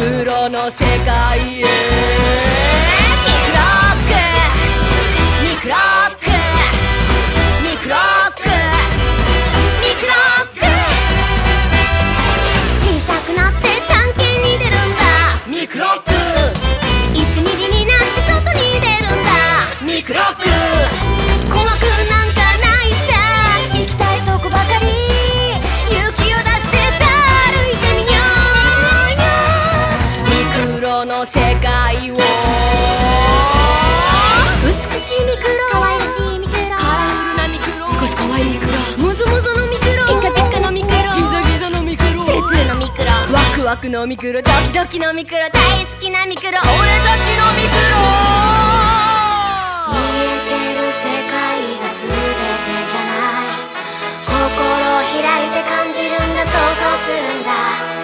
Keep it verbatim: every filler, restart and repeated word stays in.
クロの世界へ。ミクロックミクロックミクロックミクロック。小さくなって探検に出るんだミクロック。いちミリになって外に出るんだミクロック。怖くなんかないさ、行きたいとこばかり勇気を出してさ、歩いてみようよミクロの世界を。美しいミクロ、可愛らしいミクロ、カラフルなミクロ、少し怖いミクロ、ムズムズのミクロ、ピカピカのミクロ、ギザギザのミクロ、ツルツルのミクロ、ワクワクのミクロ、ドキドキのミクロ、大好きなミクロ、俺たちのミクロ。見えてる世界が全てじゃない、心を開いて感じるんだ、想像するんだ。